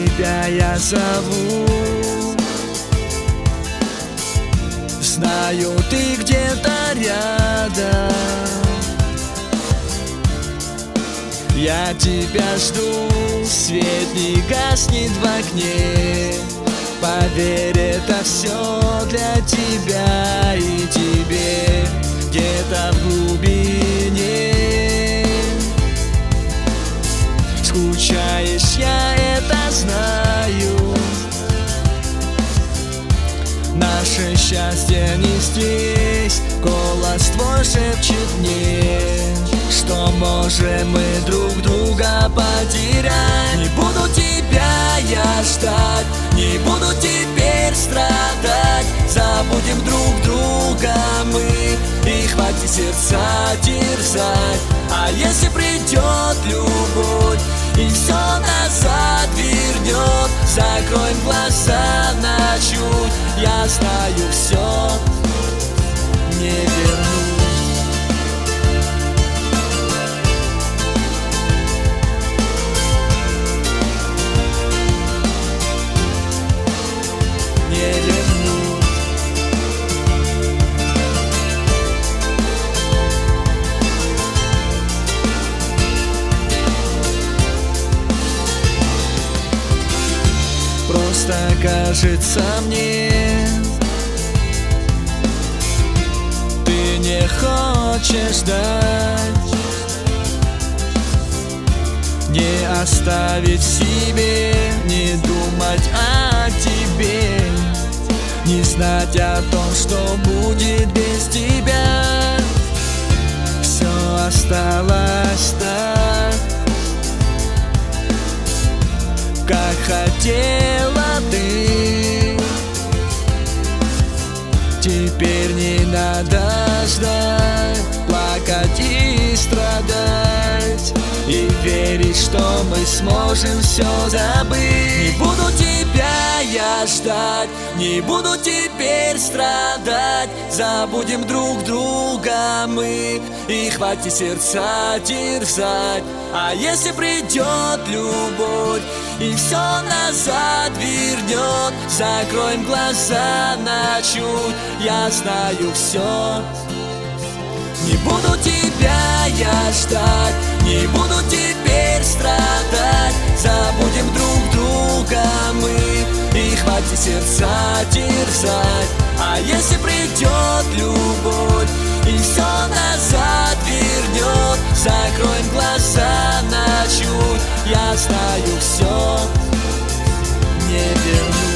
тебя я зову. Знаю, ты где-то рядом, я тебя жду, свет не гаснет в окне. Поверь, это все для тебя и тебе, где-то в глубине. Скучаешь, я это знаю. Наше счастье не здесь, голос твой шепчет мне, что можем мы друг друга потерять. Не буду тебя я ждать, не буду теперь страдать. Забудем друг друга мы, и хватит сердца терзать. А если придет любовь и все назад вернет, закроем глаза на чуть, я знаю, все не вернуть. Не вернуть. Просто кажется мне, ты не хочешь ждать, не оставить в себе, не думать о тебе, не знать о том, что будет без тебя. Все осталось так, как хотела ты. Теперь не надо ждать, плакать и страдать, и верить, что мы сможем все забыть. Не буду тебя я ждать, не буду теперь страдать. Забудем друг друга мы, и хватит сердца терзать. А если придет любовь и все назад вернет, закроем глаза на чуть, я знаю, все. Не буду тебя я ждать, не буду теперь страдать. Забудем друг друга мы, и хватит сердца терзать. А если придет любовь и все назад вернет, закроем глаза на чуть, я знаю, все не вернуть.